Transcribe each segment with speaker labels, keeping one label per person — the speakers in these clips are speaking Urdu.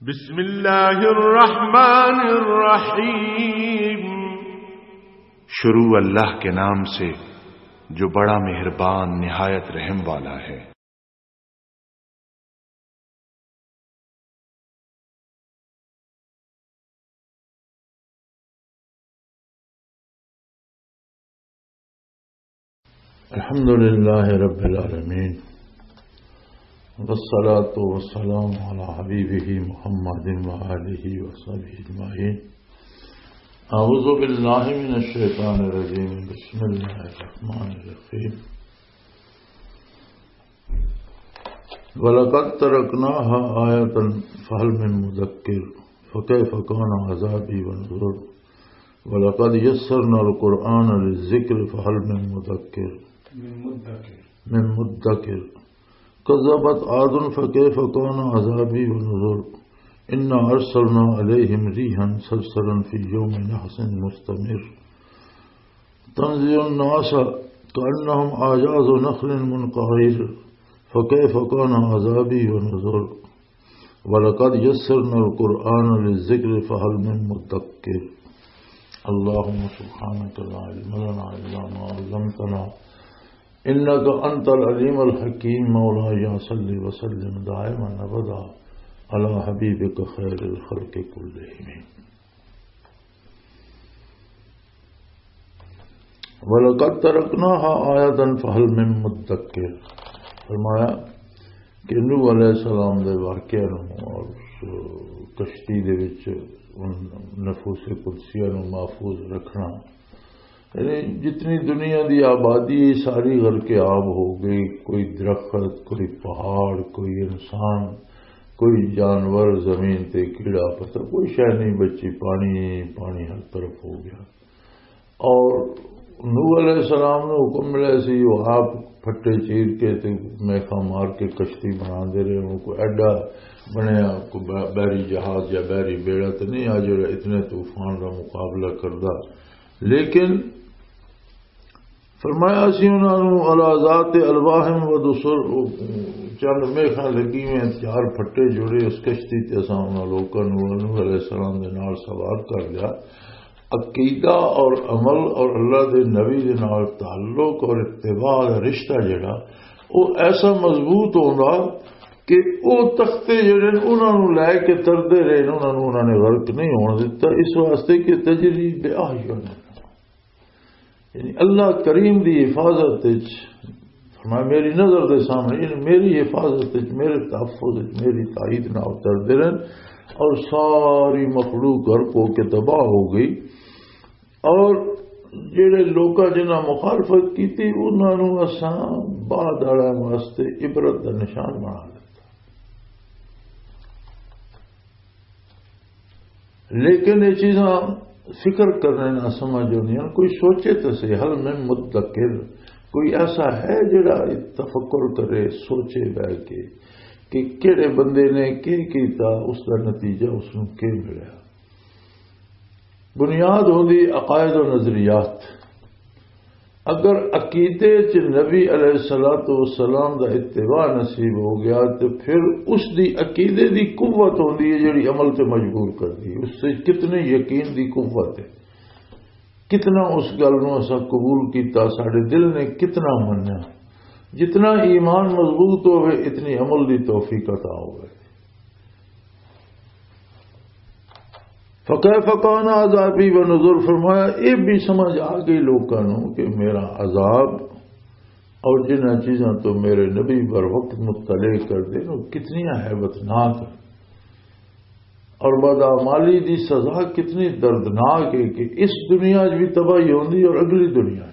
Speaker 1: بسم اللہ الرحمن الرحیم،
Speaker 2: شروع اللہ کے نام سے جو بڑا مہربان نہایت رحم والا ہے۔
Speaker 3: الحمد للہ رب العالمین، والصلاة والسلام علی حبیبہ محمد وآلہ وصحبہ اجمعین۔ اعوذ باللہ من الشیطان الرجیم، بسم اللہ الرحمن الرحیم۔ وَلَقَدْ تَرَكْنَاهَا آیَةً فَهَلْ مِن مُّدَّکِّرٍ فَكَيْفَ كَانَ عَذَابِی وَنُذُرِ وَلَقَدْ يَسَّرْنَا الْقُرْآنَ لِلذِّکْرِ فَهَلْ مِن مُّدَّکِرٍ كذبت عاد فكيف كان عذابي ونذر إنا أرسلنا عليهم ريحا صرصرا في يوم نحس مستمر تنزع الناس كأنهم أعجاز نخل منقعر فكيف كان عذابي ونذر ولقد يسرنا القرآن للذكر فهل من مدكر۔ اللهم سبحانك لا علم لنا إلا ما علمتنا انك انت العليم الحكيم۔ مولاي صل وسلم دائما ابدا على حبيبك خير الخلق كلهم۔ ولقد تركناها آية فهل من مدكر، فرمایا کہ نوح علیہ السلام دے واقعے اور کشتی دے وچ نفوس قدسیہ نو محفوظ رکھنا، یعنی جتنی دنیا دی آبادی ساری غرق آب ہو گئی، کوئی درخت، کوئی پہاڑ، کوئی انسان، کوئی جانور، زمین تے کیڑا پتھر، کوئی شے نہیں بچی، پانی ہر طرف ہو گیا۔ اور نوح علیہ السلام نے حکم ملے سی، وہ آپ پھٹے چیر کے تے میخا مار کے کشتی بنا دے رہے ہوں، کوئی ایڈا بنیا کوئی بحری جہاز یا بحری بیڑا تو نہیں آ جو اتنے طوفان کا مقابلہ کردہ، لیکن فرمایا سی انہوں علی ذات الواحم و دسر، چند میخاں لگی میں چار پھٹے جڑے اس کشتی تے اساں انہاں لوکاں نوں نوح علیہ السلام دے نال سوار کر لیا۔ عقیدہ اور عمل اور اللہ دے نبی دے نال تعلق اور اتباع دا رشتہ جڑا وہ ایسا مضبوط ہوندا کہ وہ تختے جڑے انہاں نوں لے کے تردے رہے، انہاں نے غرق نہیں ہون دیتا، اس واسطے کہ تجری بِأَعْیُنِنَا، یعنی اللہ کریم دی حفاظت میری نظر دے سامنے، یعنی میری حفاظت میرے تحفظ میری تائید نہ اترتے رہن، اور ساری مخلوق غرق ہو کے تباہ ہو گئی۔ اور جڑے لوکاں جنہاں مخالفت کی تھی انہاں نوں اساں بعد والے واسطے عبرت دا نشان بنا دیتا۔ لیکن یہ چیزاں فکر کرنے نہ سمجھ ہونی، کوئی سوچے تو سے حل میں مدکر، کوئی ایسا ہے جڑا تفکر کرے، سوچے بہ کے کہ کہڑے بندے نے کی کیتا، اس کا نتیجہ اس ਨੂੰ کی ملیا۔ بنیاد ہوندی عقائد و نظریات۔ اگر عقیدے چ نبی علیہ الصلوۃ والسلام دا اتباع نصیب ہو گیا تو پھر اس دی عقیدے دی قوت ہوندی ہے جڑی عمل تے مجبور کرتی ہے، اس سے کتنے یقین دی قوت ہے، کتنا اس گل نو اساں قبول کیتا، ساڈے دل نے کتنا منیا، جتنا ایمان مضبوط ہوئے اتنی عمل دی توفیق عطا ہوئے۔ فَكَيْفَ كَانَ عَذَابِی وَنُذُرِ، فرمایا یہ بھی سمجھ آ گئی لوگوں کہ میرا عذاب اور جنہ چیزاں تو میرے نبی بر وقت مطلع کر دے وہ کتنی ہیبت ناک اور بدعمالی دی سزا کتنی دردناک ہے کہ اس دنیا بھی تباہی ہوندی اور اگلی دنیا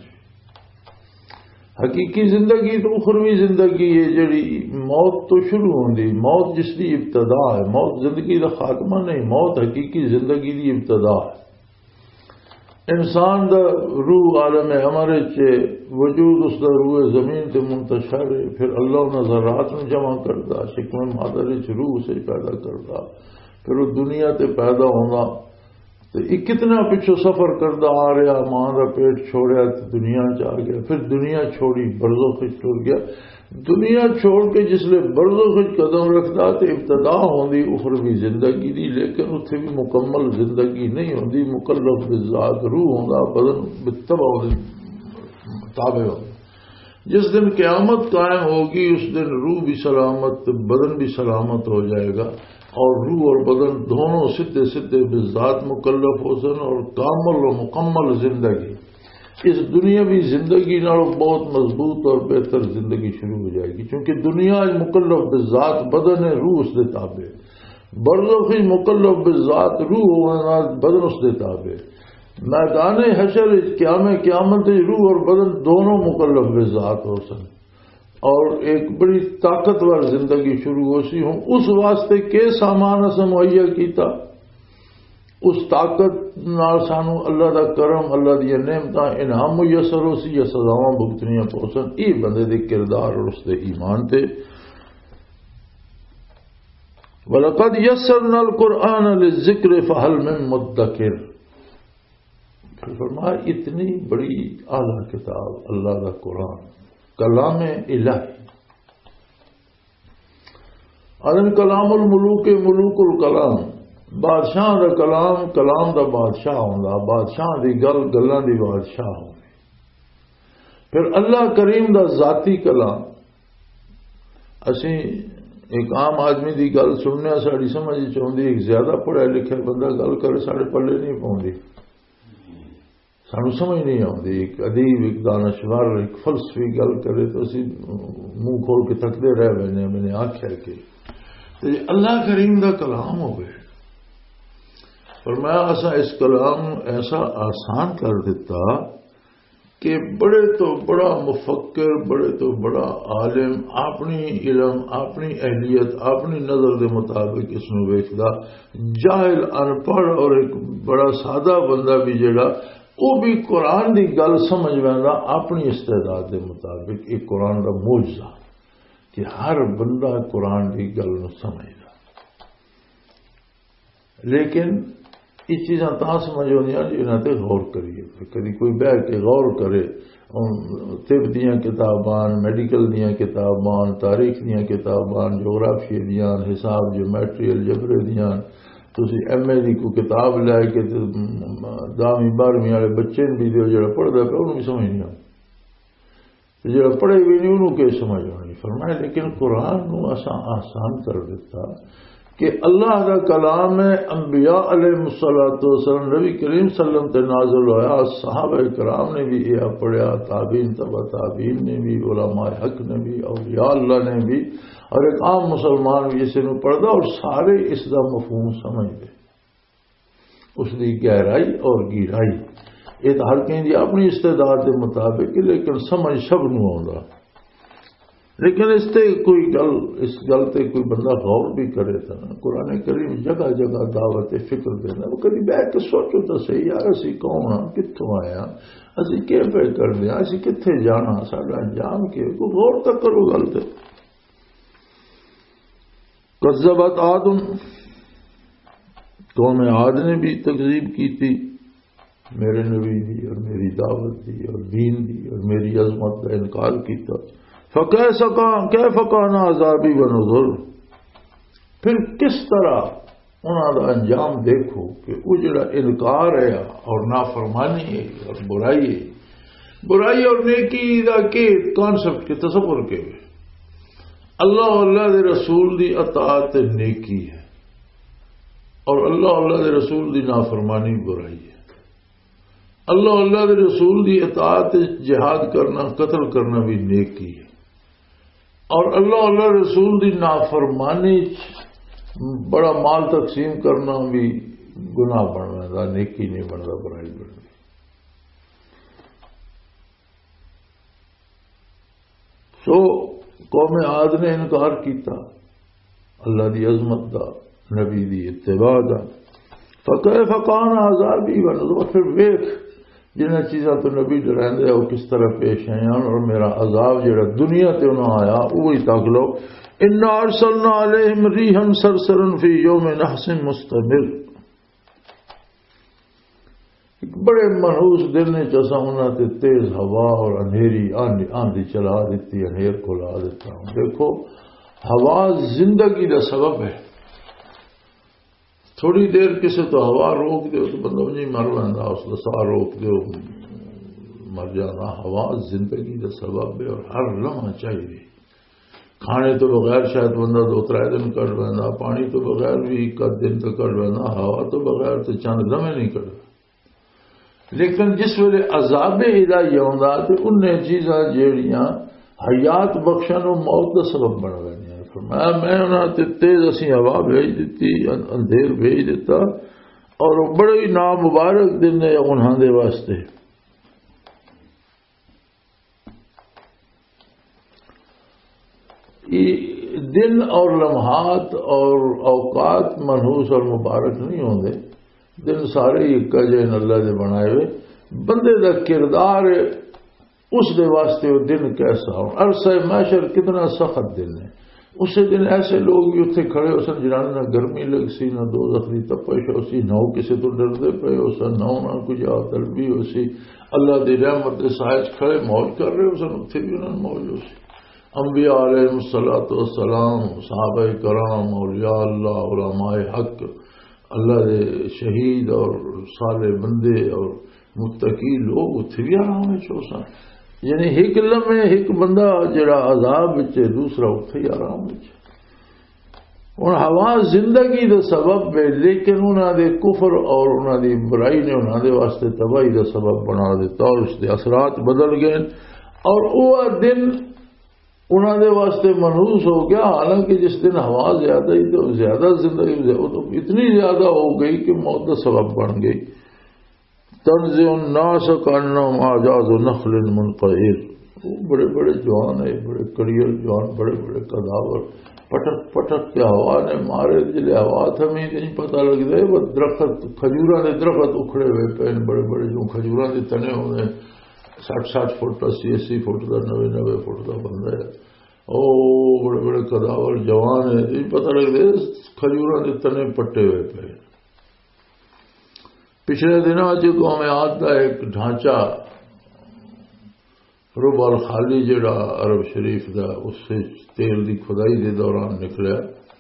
Speaker 3: حقیقی زندگی تو اخروی زندگی ہے جڑی موت تو شروع ہوندی، موت جس دی ابتدا ہے، موت زندگی دا خاتمہ نہیں، موت حقیقی زندگی دی ابتدا ہے۔ انسان دا روح عالم امر چ وجود اس دا روح زمین تے منتشر ہے، پھر اللہ انہاں ذرات میں جمع کردا، شکم مادر چ روح سے پیدا کردا، پھر وہ دنیا تے پیدا ہونا، تو یہ کتنا پچھو سفر کرتا آ رہا، ماں کا پیٹ چھوڑیا تو دنیا چ آ گیا، پھر دنیا چھوڑی برزخ ٹر گیا، دنیا چھوڑ کے جسے برزخ قدم رکھتا تو ابتدا ہوندی اخروی زندگی دی، لیکن اتنے بھی مکمل زندگی نہیں ہوندی، مکلف بالذات روح ہوندا، بدن بالتبع تابع ہوندا۔ جس دن قیامت قائم ہوگی اس دن روح بھی سلامت، بدن بھی سلامت ہو جائے گا، اور روح اور بدن دونوں سدھے سدھے بالذات مکلف ہو سن، اور کامل و مکمل زندگی اس دنیاوی زندگی نال بہت مضبوط اور بہتر زندگی شروع ہو جائے گی، کیونکہ دنیا مکلف بالذات بدن ہے، روح اس دے تابع، برزخی مکلف بالذات روح ہونا، بدن اس دے تابع، میدان حشر قیامت روح اور بدن دونوں مکلف بالذات ہو سن، اور ایک بڑی طاقتور زندگی شروع ہو سی ہوں۔ اس واسطے کے سامان اساں مہیا کیتا، اس طاقت نال سانو اللہ دا کرم، اللہ دی نعمتاں انعام میسر ہو سی، یا سزاواں بھگتنیاں پوسن، یہ بندے دے کردار اور اس دے ایمان تے۔ وَلَقَدْ يَسَّرْنَا الْقُرْآنَ لِلذِّكْرِ فَهَلْ مِن مُدَّكِرٍ۔ فرمایا اتنی بڑی اعلیٰ کتاب اللہ دا قرآن، کلام الہی، ادن کلام الملوک ملوک الکلام، بادشاہ دا کلام، کلام دا بادشاہ ہوندا، بادشاہ دی گل گلاں دی بادشاہ ہوندی۔ پھر اللہ کریم دا ذاتی کلام، اسی ایک عام آدمی دی گل سننے ساڑی سمجھ چاہتی، ایک زیادہ پڑھا لکھا بندہ گل کرے ساڑے پلے نہیں پاؤندی، سانو سمجھ نہیں آتی۔ ایک ادیب، ایک دانشور، ایک فلسفی گل کرے تو اسی منہ کھول کے تھکتے رہ گئے، میں نے آخیا کہ اللہ کریم دا کلام ہو گئے، فرمایا اسا اس کلام ایسا آسان کر دیتا کہ بڑے تو بڑا مفکر، بڑے تو بڑا عالم اپنی علم، اپنی اہلیت، اپنی نظر دے مطابق اس میں ویکھدا، جاہل ان پڑھ اور ایک بڑا سادہ بندہ بھی جڑا وہ بھی قرآن دی گل سمجھ ویندا اپنی استعداد دے مطابق۔ ایک قرآن دا معجزہ کہ ہر بندہ قرآن دی گل نو سمجھدا، لیکن یہ چیزاں تا سمجھ آدیاں جنہاں تے غور کریے، کدی کوئی بہ کے غور کرے، طب دیاں کتاباں، میڈیکل دیاں کتاباں، تاریخ دیاں کتاباں، جغرافی دیاں، حساب جیومیٹری الجبر دیاں، تسی ایم اے دی کو کتاب لے کے 10ویں 12ویں والے بچے بھی دیو جڑا پڑھدا پیا انہوں بھی سمجھ نہیں آتی، جڑا پڑھے بھی نہیں انہوں کے سمجھ آنی۔ فرمایا لیکن قرآن نو اساں آسان کر دیتا کہ اللہ دا کلام ہے، انبیاء علیہ الصلوۃ والسلام، نبی کریم صلی اللہ علیہ وسلم تے نازل ہوا، صحابہ کرام نے بھی یہ پڑھا، تابعین تبع تابعین نے بھی، علماء حق نے بھی، اولیاء اللہ نے بھی، اور ایک عام مسلمان بھی اسے نو پڑھدا، اور سارے اس دا مفہوم سمجھتے، اس دی گہرائی اور گہرائی، یہ ہر کہیں دی اپنی استعداد کے مطابق، لیکن سمجھ سب نو آندا۔ لیکن اس تے کوئی گل، اس گل تے کوئی بندہ غور بھی کرے تھا نا، قرآن کریم جگہ جگہ دعوت فکر دینا، وہ کبھی بیٹھ کے سوچو تو صحیح، یار اسی کون ہاں، کتوں آئے ہاں، اسی کی پہ کر دیا، اسی کتنے جانا، ساڈا انجام کی، کوئی غور تک کرو گل تے۔ کذبت عاد، قوم عاد نے بھی تکذیب کی تھی میرے نبی دی اور میری دعوت دی اور دین دی اور میری عظمت کا انکار کیتا۔ کیف کان عذابی ونذر، پھر کس طرح انہوں کا انجام دیکھو کہ وہ جڑا انکار ہے اور نافرمانی ہے اور برائی ہے، برائی اور نیکی دا کے کانسپٹ کے تصور کے اللہ اللہ دے رسول دی اطاعت نیکی ہے، اور اللہ اللہ دے رسول دی نافرمانی برائی ہے۔ اللہ اللہ دے رسول دی اطاعت جہاد کرنا، قتل کرنا بھی نیکی ہے، اور اللہ اللہ رسول دی نافرمانی بڑا مال تقسیم کرنا بھی گناہ بننا، نیکی نہیں بنتا، برائی بنتی۔ سو قوم عاد نے انکار کیتا اللہ دی عظمت دا، نبی دی اتباع دا۔ فکیف کان عذابی ونذر، پھر ویکھ جنہیں چیزاں تو نبی ڈرائیں وہ کس طرح پیش آئیں، اور میرا عذاب جڑا دنیا تے انہوں آیا وہی تک لو۔ انا ارسلنا علیہم ریحا صرصرا فی یوم نحس مستمر، بڑے منحوس دن نے چسا انہوں نے تیز ہوا اور اندھیری آندھی چلا دیتی، اندھیر کھلا دیتا ہوں. دیکھو ہوا زندگی کا سبب ہے. تھوڑی دیر کسی تو ہوا روک دو تو بندہ نہیں مر رہا، اس کا سا روک دو مر جانا. ہوا زندگی کا سبب ہے اور ہر لمحہ چاہیے. کھانے تو بغیر شاید بندہ 2-3 دن کٹ لینا، پانی تو بغیر بھی 1 دن تو کٹ لینا، ہوا تو بغیر تو چند لمحے نہیں کٹ. لیکن جس ویلے عذاب الہی آਉਂਦਾ تے انہیں چیزاں جیڑیاں حیات بخشن و موت کا سبب بن گئی. فرمایا میں انہوں نے تیز اسی ہوا بھیج دیتی، اندھیر بھیج دیتا، اور بڑے ہی نامبارک دن نے انہوں دے واسطے. دن اور لمحات اور اوقات منحوس اور مبارک نہیں ہوندے. دن سارے ہی ایک جن اللہ دے بنائے ہوئے. بندے دا کردار اس دے واسطے وہ دن کیسا ہو. عرصہ محشر کتنا سخت دن ہے. اسے دن ایسے لوگ بھی اتنے کھڑے ہو سن جنہوں نہ گرمی لگ سی، نہ دوزخ دی تپش ہو سی، نہ کسی تو ڈردے پے ہو سن، نہ کچھ طلبی ہو سی. اللہ دی رحمت دے سائے کھڑے موج کر رہے ہو سن، اتنے بھی انہوں نے موج ہو سی. انبیاء علیہ الصلوۃ والسلام، صحابہ کرام، اولیاء اللہ، علماء حق، اللہ دے شہید اور صالح بندے اور متقی لوگ اتنے بھی آرام چو سن. یعنی ایک لمحے ایک بندہ جڑا عذاب بچے، دوسرا اتنے ہی آرام بچے. ہوں ہوا زندگی دا سبب ہے، لیکن انہوں دے کفر اور انہوں دی برائی نے انہوں دے واسطے تباہی دا سبب بنا دیتا اور اس دے اثرات بدل گئے. اور وہ دن انہوں دے واسطے منحوس ہو گیا. حالانکہ جس دن ہوا زیادہ ہی تو زیادہ زندگی اتنی زیادہ ہو گئی کہ موت کا سبب بن گئی. تنزع الناس کانہم اعجاز نخل منقعر. بڑے بڑے جوان ہے، بڑے کڑیل جوان، بڑے بڑے کداور پٹک پٹک کے ہوا نے مارے. جلے ہوا تھمی نہیں پتہ لگتا ہے. وہ درخت کھجوراں دے درخت اکھڑے ہوئے پے، بڑے بڑے جو کھجوراں دے تنے ہوئے 60 فٹ 80 فٹ کا 90 فٹ کا بندہ ہے. او بڑے بڑے کداور جوان ہے، نہیں پتہ لگتا کھجوراں دے تنے پٹے ہوئے پے. پچھلے دنوں قوم عاد کا ایک ڈھانچہ رب الخالی جڑا عرب شریف دا اس سے تیل دی کھدائی دے دوران نکلا،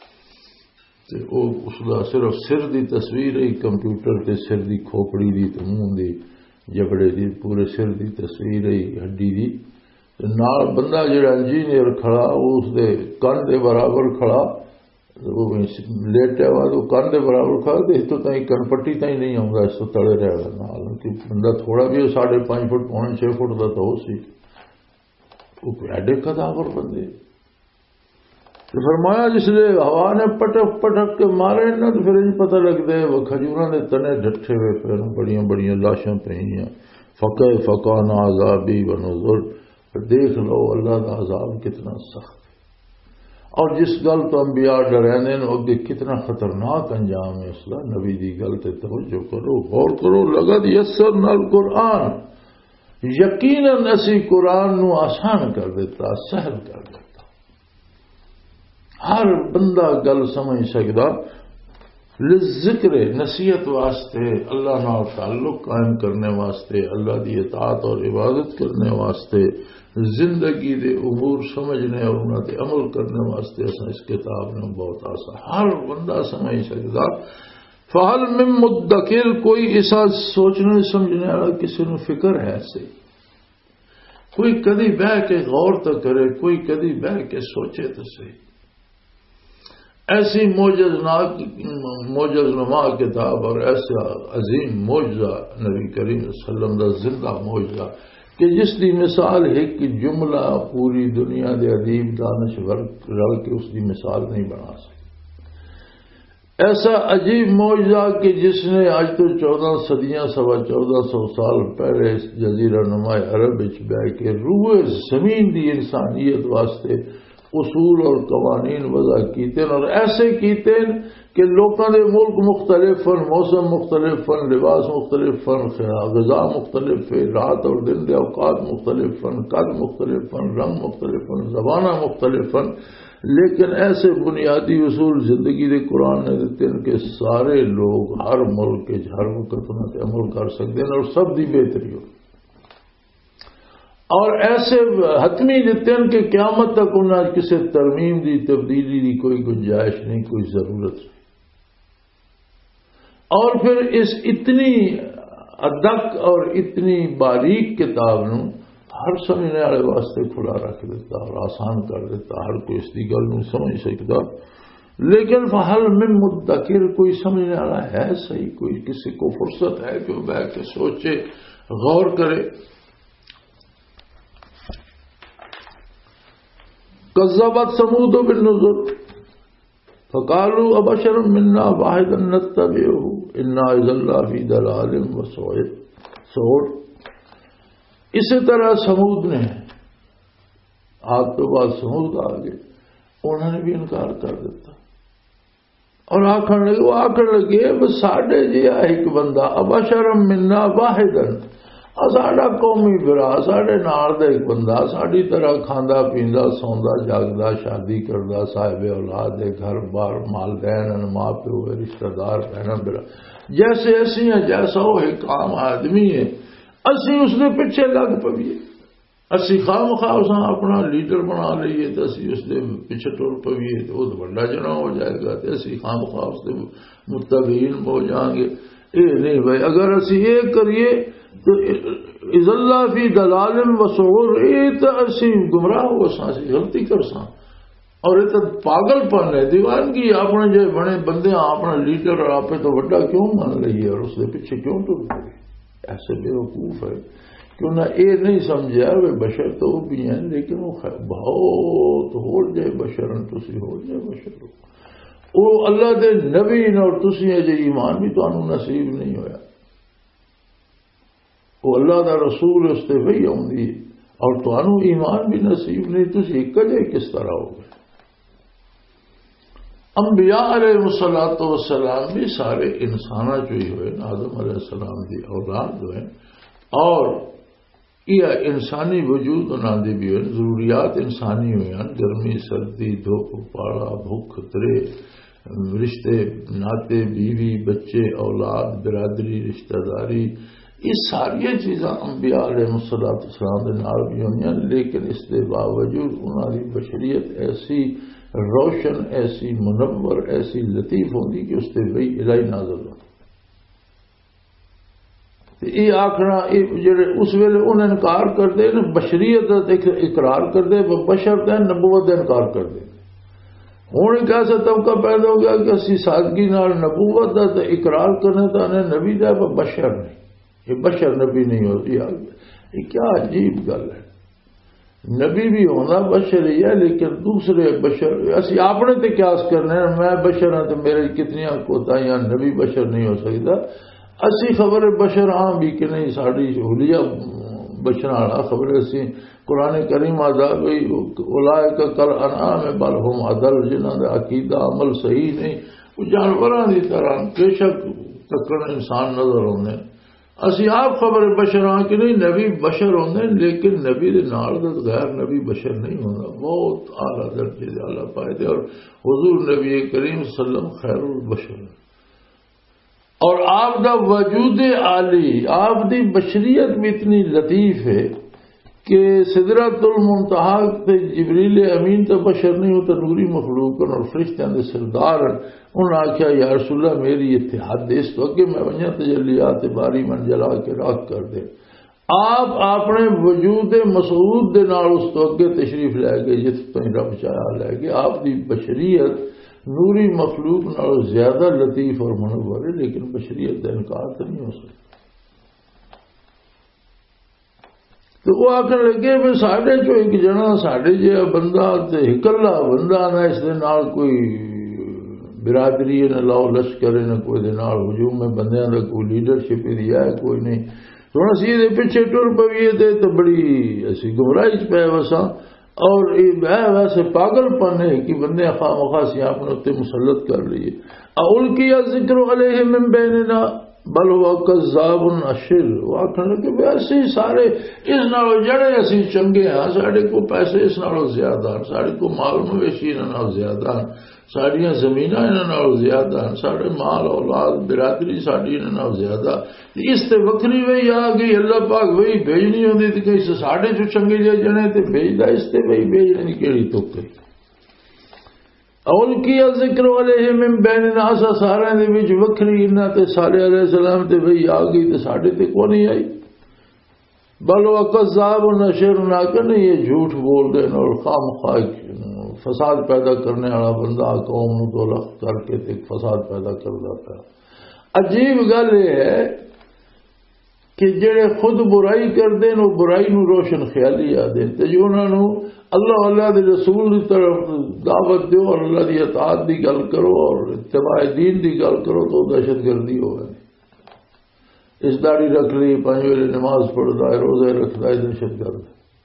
Speaker 3: اس دا صرف سر دی تصویر ہی کمپیوٹر تے سر دی کھوپڑی دی تے منہ دی جبڑے دی پورے سر دی تصویر ہی ہڈی دی. نال بندہ جڑا انجینئر کھڑا وہ اس دے کن دے برابر کھڑا، لیٹا ہوا تو کن دے برابر کھڑا تو اس تو تھی کن پٹی تھی نہیں آؤں اس تو تڑے رہا. بندہ تھوڑا بھی 5.5 فٹ 6 فٹ کا تو ہو سی. وہ ایڈے کداور بندے. فرمایا جس نے ہوا نے پٹک پٹک کے مارے نا تو پھر پتہ لگتا ہے وہ کھجوراں دے تنے ڈٹھے ہوئے پہ، بڑیاں بڑیاں لاشاں پہ. فکیف کان عذابی ونذر. دیکھ لو اللہ کا عذاب کتنا سخت. اور جس گل تو انبیاء ڈرانے اگے کتنا خطرناک انجام ہے اس کا. نبی دی گل تے توجہ کرو، غور کرو. لقد یسرنا القرآن، یقیناً اسی قرآن نو آسان کر دیتا، سہل کر دیتا. ہر بندہ گل سمجھ سکتا. للذکر نصیحت واسطے، اللہ نال تعلق قائم کرنے واسطے، اللہ دی اطاعت اور عبادت کرنے واسطے، زندگی دے امور سمجھنے اور انہاں تے عمل کرنے واسطے اس کتاب نے بہت آسان ہر بندہ سمجھ سکتا. فہل من مدکر، کوئی ایسا سوچنے سمجھنے والا کسی نے فکر ہے سے؟ کوئی کدی بہ کے غور تو کرے، کوئی کدی بہ کے سوچے تو صحیح. ایسی موجز نما کتاب اور ایسا عظیم معجزہ نبی کریم صلی اللہ علیہ وسلم دا زندہ معجزہ کہ جس دی مثال ایک جملہ پوری دنیا دے ادیب دانشور رل کے اس دی مثال نہیں بنا سکتے. ایسا عجیب معجزہ کہ جس نے آج تو 14 صدیاں 1450 سال پہلے اس جزیرہ نما عرب بہ کے روئے زمین دی انسانیت واسطے اصول اور قوانین وضع کیتے اور ایسے کیتے کہ لوگوں دے ملک مختلف فن، موسم مختلف فن، لباس مختلف فن، غذا مختلف، رات اور دن دے اوقات مختلف فن، قد مختلف فن، رنگ مختلف فن، زبانہ مختلف فن. لیکن ایسے بنیادی اصول زندگی دے قرآن نے دیتے ہیں کہ سارے لوگ ہر ملک کے ہر وقت انہوں نے عمل کر سکتے ہیں اور سب دی بہتری ہو، اور ایسے حتمی دیتے ہیں کہ قیامت تک انہوں نے کسی ترمیم دی تبدیلی دی کوئی گنجائش نہیں، کوئی ضرورت نہیں۔ اور پھر اس اتنی ادق اور اتنی باریک کتاب نو ہر سمجھنے والے واسطے کھلا رکھ دیتا اور آسان کر دیتا، ہر کوئی اس کی گل نہیں سمجھ سکتا، لیکن فحل من مدکر، کوئی سمجھنے والا ہے صحیح، کوئی کسی کو فرصت ہے کہ وہ بیٹھ کے سوچے غور کرے۔ کذبت ثمود بالنذر فقالوا ابشر منا واحدا نتبعه انا اذا لفی ضلال وسعر۔ اسی طرح سمود نے، آپ تو بعد سمود آ گئے، انہوں نے بھی انکار کر دیتا اور آخر لگے بس ساڈے جہا ایک بندہ ابشر منا واحدا، ساڈا قومی برا ساڈے نال دا ایک بندہ ساڈی طرح کھاندا پیندا سوندا جاگدا شادی کردا صاحب اولاد ہے، گھر بار والدین ماں پیو رشتہ دار بہنا برا جیسے اسی ہیں، جیسا وہ ایک عام آدمی ہے، اسی اس نے پیچھے لگ پویے، اسی خواہ مخواہ اپنا لیڈر بنا لئیے تو اسی اس نے پیچھے ٹور پویے تو وہ بڑا جنا ہو جائے گا، تو اسی خواہ مخواہ اس نے متبعین ہو جائیں گے۔ یہ نہیں بھائی، اگر اسی یہ کریے تو اذ اللہ فی دلال وسعور، یہ تو اسی گمراہ ہو ساں، اسی غلطی کر ساں، اور یہ تو پاگل پن ہے، دیوانگی، اپنے جو بڑے بندے اپنا لیڈر اور آپ تو بڑا کیوں مان لئیے اور اس کے پیچھے کیوں ٹر پڑے؟ ایسے بے وقوف ہے کہ انہیں یہ نہیں سمجھا وہ بشر تو وہ بھی ہیں، لیکن وہ بہت ہو جائے بشرن، تسی ہو جائے بشر، وہ اللہ دے نبی اور تسی اجے ایمان بھی تو نصیب نہیں ہویا، وہ اللہ دا رسول اس تے وہی آؤندی اور تو ایمان بھی نصیب نہیں، تسی کجے کس طرح ہو گئے؟ انبیاء علیہ الصلوۃ والسلام بھی سارے انسانہ جو ہی ہوئے، آدم علیہ السلام دی اولاد ہوئے، اور یہ انسانی وجود انہوں نے بھی ہوئے، ضروریات انسانی ہوئے ہیں، گرمی سردی دھوپ پاڑا بھوک خطرے رشتے ناتے بیوی بچے اولاد برادری رشتہ داری، یہ ساری چیزاں انبیاء علیہ السلام کے نال بھی ہوئی ہیں، لیکن اس کے باوجود انہوں کی بشریت ایسی روشن ایسی منور ایسی لطیف ہوگی کہ اس سے وہی الہی نازل ہو۔ یہ آخنا جڑے اس ویلے انہیں انکار کرتے ہیں بشریت اقرار کرتے، بشر کا نبوت کا انکار کرتے، ہوں ایک ایسا طبقہ پیدا ہو گیا کہ اسی سادگی نال نبوت کا تو اقرار کرنے تو انہیں نبی دا بشر نہیں، یہ بشر نبی نہیں ہوتی، یہ کیا عجیب گل ہے۔ نبی بھی ہونا بشر ہی ہے، لیکن دوسرے بشر اسی اپنے تے قیاس کرنے، میں بشر ہوں تو میرے کتنی کوتاہیاں، نبی بشر نہیں ہو سکتا، اسی خبر بشر ہاں بھی کہ نہیں، ساری حلیہ بشر والا خبر اسی قرآن کریم آزاد اولئک کالانعام بل ہم اضل، جنہاں دا عقیدہ عمل صحیح نہیں، وہ جانوراں دی طرح بے شک تکڑ انسان نظر ہونے، اسی آپ خبر بشر ہاں کہ نہیں، نبی بشر ہوندے لیکن نبی دے نال غیر نبی بشر نہیں ہونا، بہت اعلیٰ درجے دے اعلیٰ پائے، اور حضور نبی کریم صلی اللہ علیہ وسلم خیر البشر، اور آپ دا وجود عالی، آپ دی بشریت بھی اتنی لطیف ہے کہ سدرۃ المنتہا تے جبریل امین تو بشر نہیں ہوتا، نوری مخلوق اور فرشتیاں دے سردار، انہوں نے آخیا یا رسول اللہ میری اتحاد اس تو اگے میں ونجا تجلیات باری من جلا کے راک کر دے، آپ اپنے وجود مسعود دے نال اس تو اگے تشریف لے گئے جس تو رب چاہا لے گئے، آپ دی بشریت نوری مخلوق نال زیادہ لطیف اور منور ہے، لیکن بشریت کا انکار تو نہیں ہو سکتا۔ تو وہ آخر لگے بھی ساڈے چو ایک جنا ساڈے جہا بندہ اکلا بندہ نہ اس دے نال کوئی برادری نہ لاؤ لشکر نہ کوئی دے نال ہجوم میں بندیاں دا کوئی لیڈرشپ دیا ہے کوئی نہیں، تو ہن اسی دے پیچھے ٹر پویے تو بڑی اسی گمراہی چ پے وساں، اور یہ ویسے پاگل پن ہے کہ بندے خواہ مخواہ اپنے اتنے مسلط کر لیے۔ اُلقی الذکر علیہ من بیننا، بل ہوا کذاب اشر، وہ آخر لگے ویسے ہی سارے اس نالوں جڑے اسی چنگے ہاں، سارے کو پیسے اس نالوں زیادہ، سارے کو مال مویشی انہاں زیادہ، ساڑیاں زمیناں انہاں زیادہ، سارے مال اولاد برادری ساڑی انہاں زیادہ، اس تے وکری وہی آ گئی اللہ پاک وہی بھیجنی ہوندی تے کہیں ساڑے جو چنگے جے جنے تے بھیجدا اس تے وہی بھیجنے کیڑی توکے اول کیا ذکر علیہ من بین الناس، سارے دے وچ وکھری انہاں تے صالح علیہ السلام تے وہی آ گئی تے ساڈے تے کو نہیں آئی۔ بل وہ کذاب نشر نہ کہ یہ جھوٹ بول دے اور خام خواہ فساد پیدا کرنے والا بندہ قوم نو دولت کر کے تے فساد پیدا کردا پیا۔ عجیب گل یہ ہے کہ جڑے خود برائی کردے وہ برائی نو روشن خیالی آدھے تے جو انہاں نو اللہ دے رسول دی طرف دعوت دیو اور اللہ دی اطاعت دی گل کرو اور اتباع دین دی گل کرو تو دہشت گردی ہو گئی۔ اس داڑھی رکھ لی، 5 ویلے نماز پڑھتا ہے، روزے رکھتا ہے، دہشت گرد۔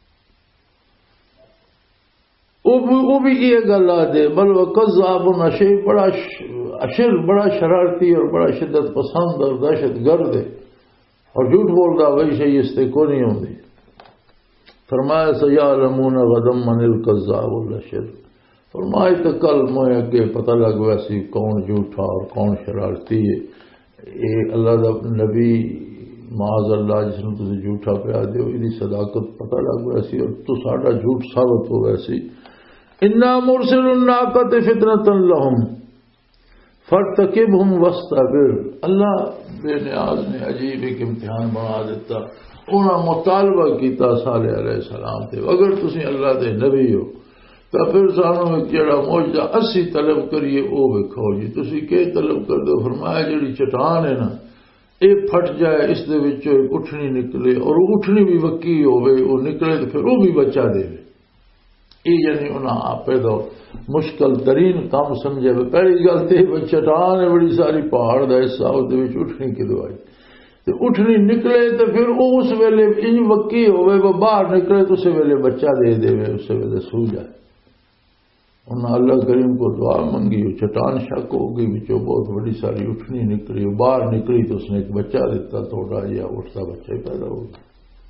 Speaker 3: وہ بھی یہ گل آ دے بل وکذاب اشر، بڑا اشر، بڑا شرارتی اور بڑا شدت پسند اور دہشت گرد ہے اور جھوٹ بولتا وہی شہی اس تے کو نہیں ہوندی۔ فرمایا سیعلمون غدا من الکذاب الاشر، فرمایا تو کل مجھے اگے پتہ لگ ویسی کون جھوٹا اور کون شرارتی ہے۔ یہ اللہ دا نبی معاذ اللہ جس نے تسی جھوٹا پیا دیو یہ صداقت پتہ لگ ویسی اور تو ساڈا جھوٹ ثابت ہو ویسی۔ انا مرسل الناقۃ فتنۃ لہم فارتقبہم واصطبر، اللہ بے نیاز نے عجیب ایک امتحان بنا دیتا۔ انہاں مطالبہ کیتا صالح علیہ السلام تے اگر تسی اللہ دے نبی ہو تو پھر سانوں ایک جڑا معجزہ اسی طلب کریے او ویکھو جی، تسی کہ طلب کر دو؟ فرمایا جڑی چٹان ہے نا اے پھٹ جائے، اس دے وچوں ایک اٹھنی نکلے اور اٹھنی بھی وکی ہوے، او نکلے تو پھر وہ بھی بچہ دے۔ یہ یعنی انہاں آپے دو مشکل ترین کام سمجھے۔ پہلی گل تے چٹان ہے بڑی ساری پہاڑ دا حصہ، اس دے وچ اٹھنی کی دوائی تے اٹھنی نکلے تو پھر اس ویلے انج وکی ہوئے وہ باہر نکلے تو اس ویلے بچہ دے دے اس ویلے سو جائے۔ انہاں اللہ کریم کو دعا منگی، چٹان شک ہو گئی، بچوں بہت بڑی ساری اٹھنی نکلی، باہر نکلی تو اس نے ایک بچہ دیتا، تھوڑا یا اٹھتا بچہ پیدا ہو گیا۔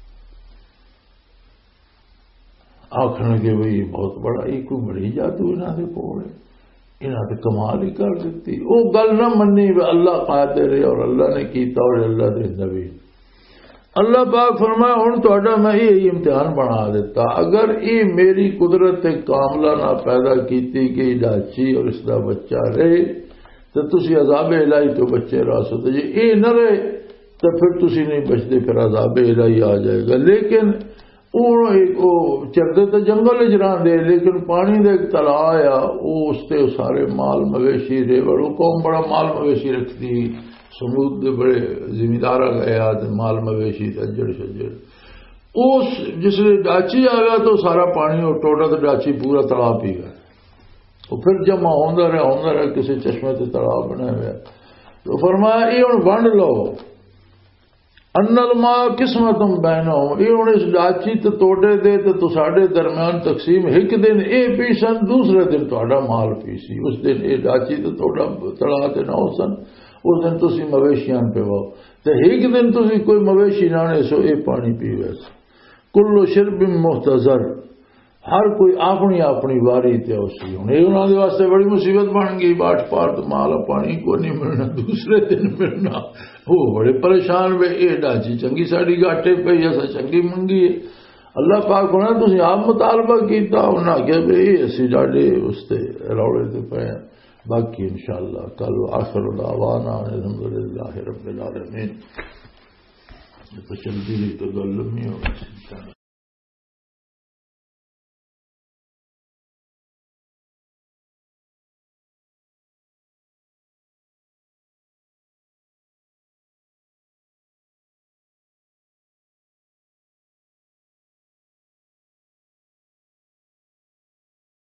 Speaker 3: آخر کہ بھئی بہت بڑا یہ کوئی بڑی جادو انہاں دے کول ہے، انہاں تے کمال ہی کر دیتی۔ وہ گل نہ منی اللہ قادر ہے اور اللہ نے کیتا اور اللہ دے نبی۔ اللہ پاک فرمایا ہن تہاڈا میں یہ امتحان بنا دیتا، اگر یہ میری قدرت کاملہ نہ پیدا کیتی کہ ڈاچی اور اس دا بچہ رہے تو تسی عذاب الہی تو بچے راسو، تو جی یہ نہ رہے تو پھر تسی نہیں بچتے، پھر عذاب الہی آ جائے گا۔ لیکن چردے تو جنگل اجران دے، لیکن پانی دے ایک تلا آیا، اس تے سارے مال مویشی رے، بڑو قوم بڑا مال مویشی رکھتی، سمود دے بڑے زمیندار گیا مال مویشی اجڑ شجڑ، اس جس نے ڈاچی آ گیا تو سارا پانی اور ٹوٹا تو ڈاچی پورا تلا پی گیا۔ وہ پھر جمع ہوندا رہا کسی چشمے تے تلا بنا ہوا، تو فرمایا یہ ہن ونڈ لو، ان الماء قسمت بینہم، یہ ہن اس ڈاچی تے توڑے دے تو ساڈے درمیان تقسیم، ایک دن اے پیسن دوسرے دن تہاڈا مال پیسی، اس دن اے ڈاچی تے توڑا تڑا تے نہ ہوسن، اس دن تسی مویشیاں پیو تے ایک دن تسی کوئی مویشی نہ نے سو اے پانی پیوے۔ کل شرب محتضر، ہر کوئی اپنی اپنی واری تے اسی، ہن یہ انہاں دے واسطے بڑی مصیبت بن گئی، باٹ پارت مال پانی کو نہیں ملنا، دوسرے دن ملنا، وہ بڑے پریشان ہوئے، اے ڈاچی چنگی ساڑی گاٹے پہ ایسا چنگی منگی ہے۔ اللہ پاک ہونا تسی آپ مطالبہ کیتا، انہاں کہ بھئی اسی ڈاڈے اس تے روڑے تے پے۔ باقی انشاءاللہ کل آخر دعوانا الحمدللہ رب العالمین۔ تو چلتی تو گل لمبی ہوگی۔